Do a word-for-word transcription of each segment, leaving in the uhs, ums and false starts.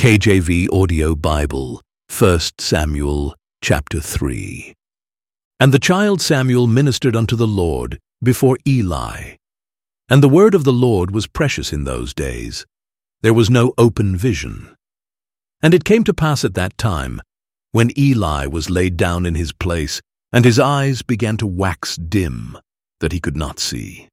K J V Audio Bible, First Samuel, chapter three. And the child Samuel ministered unto the Lord before Eli. And the word of the Lord was precious in those days. There was no open vision. And it came to pass at that time, when Eli was laid down in his place, and his eyes began to wax dim, that he could not see.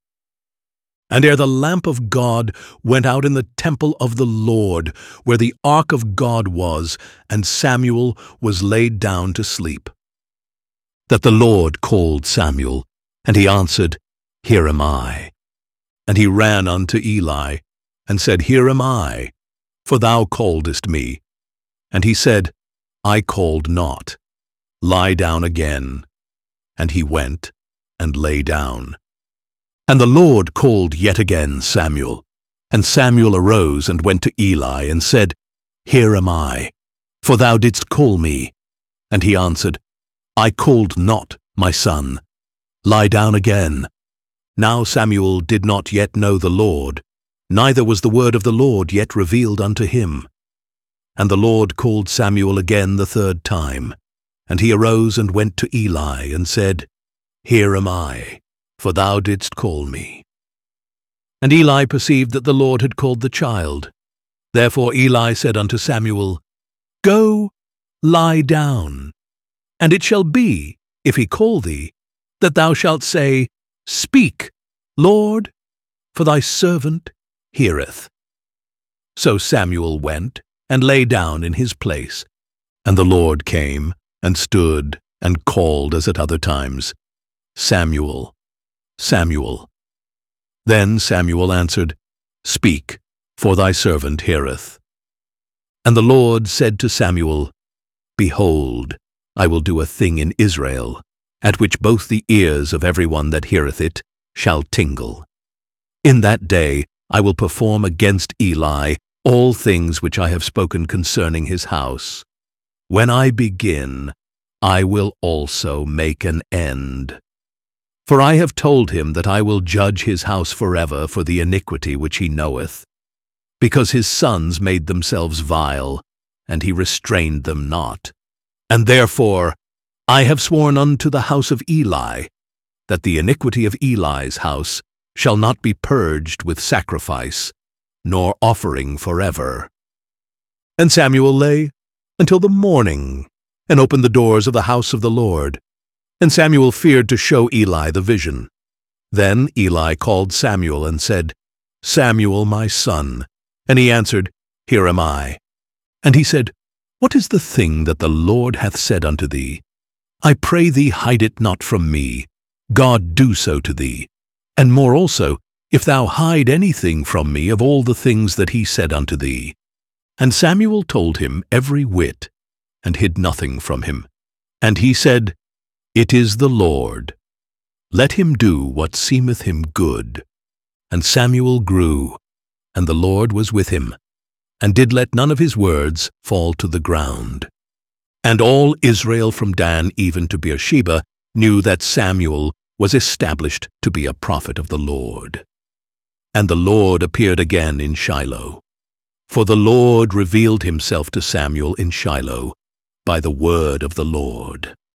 And ere the lamp of God went out in the temple of the Lord, where the ark of God was, and Samuel was laid down to sleep, that the Lord called Samuel, and he answered, Here am I. And he ran unto Eli, and said, Here am I, for thou calledest me. And he said, I called not. Lie down again. And he went and lay down. And the Lord called yet again Samuel. And Samuel arose and went to Eli, and said, Here am I, for thou didst call me. And he answered, I called not, my son. Lie down again. Now Samuel did not yet know the Lord, neither was the word of the Lord yet revealed unto him. And the Lord called Samuel again the third time. And he arose and went to Eli, and said, Here am I, for thou didst call me. And Eli perceived that the Lord had called the child. Therefore Eli said unto Samuel, Go, lie down. And it shall be, if he call thee, that thou shalt say, Speak, Lord, for thy servant heareth. So Samuel went and lay down in his place. And the Lord came and stood and called as at other times, Samuel, Samuel. Then Samuel answered, Speak, for thy servant heareth. And the Lord said to Samuel, Behold, I will do a thing in Israel, at which both the ears of every one that heareth it shall tingle. In that day I will perform against Eli all things which I have spoken concerning his house. When I begin, I will also make an end. For I have told him that I will judge his house forever for the iniquity which he knoweth, because his sons made themselves vile, and he restrained them not. And therefore I have sworn unto the house of Eli, that the iniquity of Eli's house shall not be purged with sacrifice, nor offering forever. And Samuel lay until the morning, and opened the doors of the house of the Lord. And Samuel feared to show Eli the vision. Then Eli called Samuel and said, Samuel, my son. And he answered, Here am I. And he said, What is the thing that the Lord hath said unto thee? I pray thee, hide it not from me. God do so to thee. And more also, if thou hide anything from me of all the things that he said unto thee. And Samuel told him every whit, and hid nothing from him. And he said, It is the Lord. Let him do what seemeth him good. And Samuel grew, and the Lord was with him, and did let none of his words fall to the ground. And all Israel from Dan even to Beersheba knew that Samuel was established to be a prophet of the Lord. And the Lord appeared again in Shiloh. For the Lord revealed himself to Samuel in Shiloh by the word of the Lord.